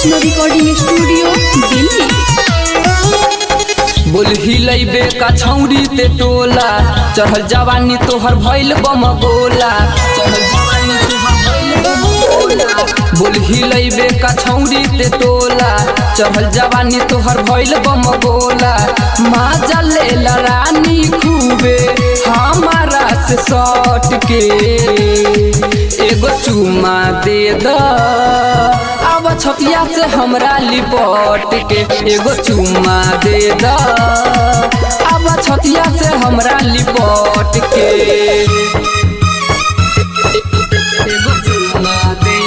Vaishno recording studio Delhi. बोल हिलैबे का छौरी ते टोला, चढ़ल जवानी तोहर भइल बम गोला, चढ़ल जवानी तोहर भइल बम गोला। बोल हिलैबे का छौरी ते टोला, चढ़ल जवानी तोहर भइल बम गोला। माजा लेला रानी खूबे हमारा से सट के, एगो चुमा दे द अब छतिया से हमरा लिपट के, एगो चुमा दे द अब छतिया से हमरा लिपट के, एगो चुमा दे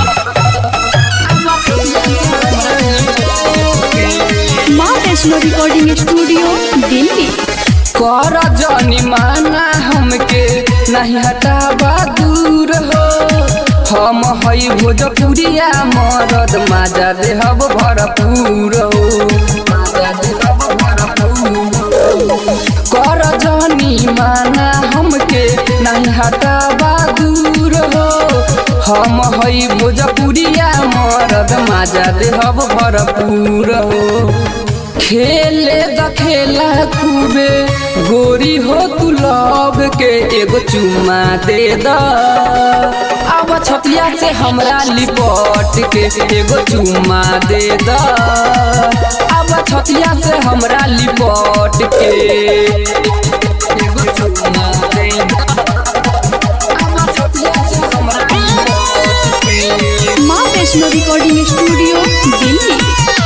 माँ वैष्णो रिकॉर्डिंग स्टूडियो दिल्ली। कर जनी माना हमके नहीं हटाबा दूर हो, हम हई भोजपुरिया मरद माजा देहब भरपूर हो, माजा देहब भरपूर। कर जनी माना हमके नहीं हटाबा दूर हो, हम हई भोजपुरिया मरद माजा देहब भरपूर हो। खेले द खेला खूबे गोरी हो तू लव के, एगो चुमा दे द अब छतिया से हमरा लिपट के, एगो चुमा दे द अब छतिया से हमरा लिपट के, एगो चुमा दे द अब छतिया से हमरा लिपट के। Maa Vaishno recording studio Delhi.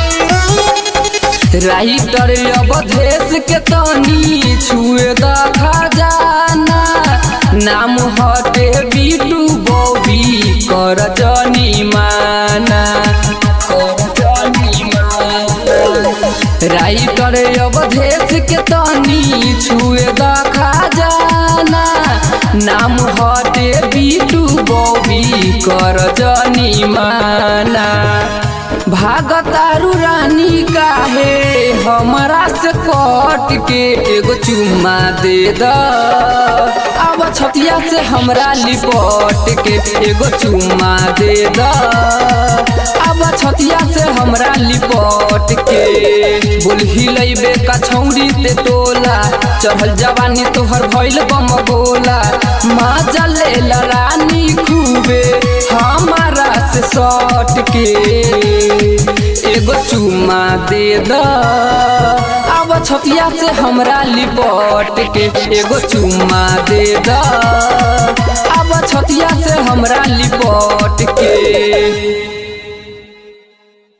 Writer Awadhesh के तनी छुए द खजाना, नाम हटे बीटू बॉबी कर जनी माना, कर जनी माना। राइटर अवधेश के तनी छुए द खजाना, नाम हटे बीटू बॉबी कर जनी माना। भागतारू रानी काहे हमारा से कट के, एगो चुमा दे द अब छतिया से हमरा लिपट के, एगो चुमा दे द अब छतिया से हमरा लिपट के। बोल हिलैबे का छौरी ते टोला, चढ़ल जवानी तोहर भइल बम गोला। माजा लेला रानी खूबे हमारा से सट के, एगो चुमा दे द अब छतिया से हमरा लिपट के, एगो चुमा दे द अब छतिया से हमरा लिपट के।